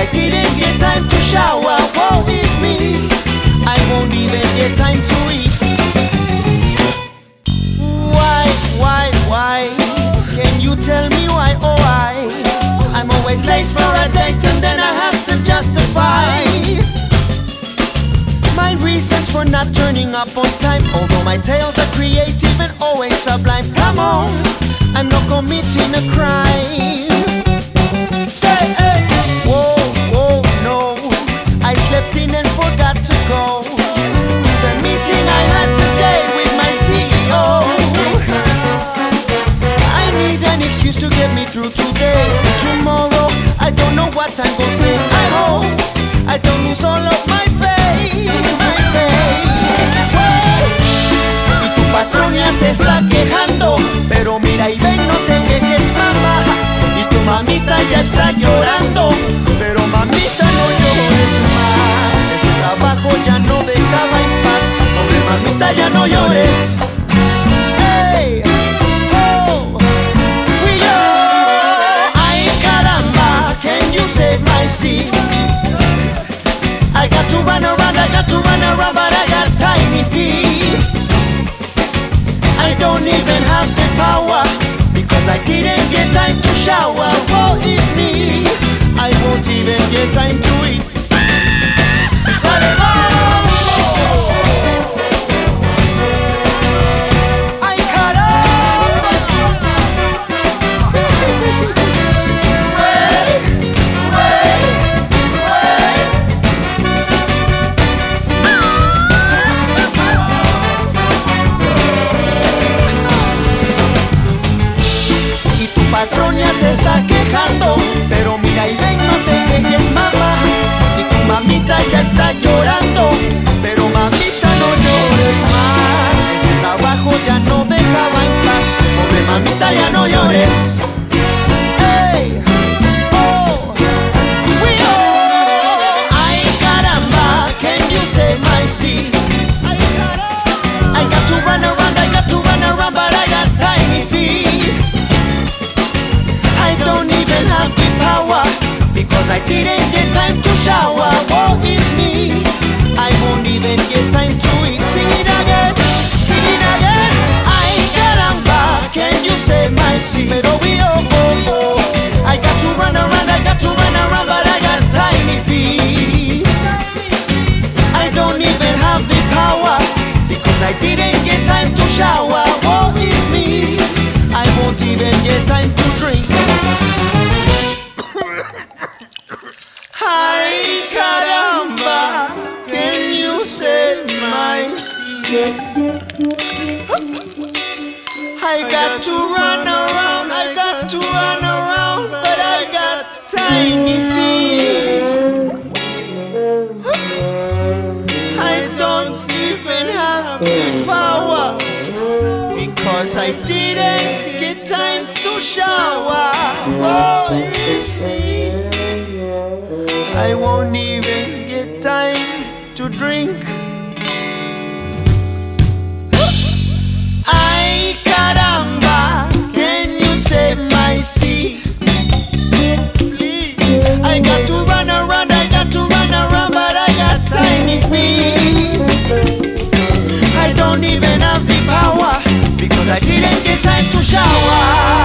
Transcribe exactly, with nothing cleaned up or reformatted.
didn't get time to shower. Woe is me, I won't even get time to eat. Why, why, why? Can you tell me why, oh why? I'm always late for a date and then I have to justify my reasons for not turning up on time. Although my tales are creative and always sublime. Come on, I'm not committing a crime. Say, hey, whoa, whoa, no, I slept in and forgot to go to the meeting I had today with my C E O. I need an excuse to get me through today. Tomorrow, I don't know what I'm gonna say. I hope I don't lose all of my pay, my pay. Y tu patrón ya se está quejando, pero mira y ven, no te quejes, mamá. Y tu mamita ya está llorando, pero mamita no llores más. Ese trabajo ya no dejaba en paz. Pobre mamita, ya no llores. Hey, oh, we oh, ay caramba, can you save my seat? I got to run around, I got to run around, but I got tiny feet. I don't even have the power, because I didn't get time to shower. Woe is me, I won't even get time to eat. Ay caramba, way, way, way. Y tu patrón ya se está quejando, pero mira y ven, no te quejes, mamá. Y tu mamita ya está llorando, pero mamita no llores más. Ese trabajo ya no dejaba en paz. Pobre mamita, ya no llores. Hey, oh, we oh, ay caramba, can you save my seat? I got to run around, I got to run around, but I got tiny feet. I don't even have the power, because I didn't get time to shower. Woe is me, I won't even get time to eat. Sing it again, sing it again. Ay caramba, can you save my seat? Pero we oh, oh, oh. I got to run around, I got to run around, but I got tiny feet. I don't even have the power, because I didn't get time to shower. Woe is me, I won't even get time to drink. Ay caramba, can you save my seat? I got to run around, I got to run around, but I got tiny feet. I don't even have the power, because I didn't get time to shower. Oh, it's me, I won't even get time to drink. Ay caramba, can you save my seat? Please, I got to run around, I got to run around, but I got tiny feet. I don't even have the power, because I didn't get time to shower.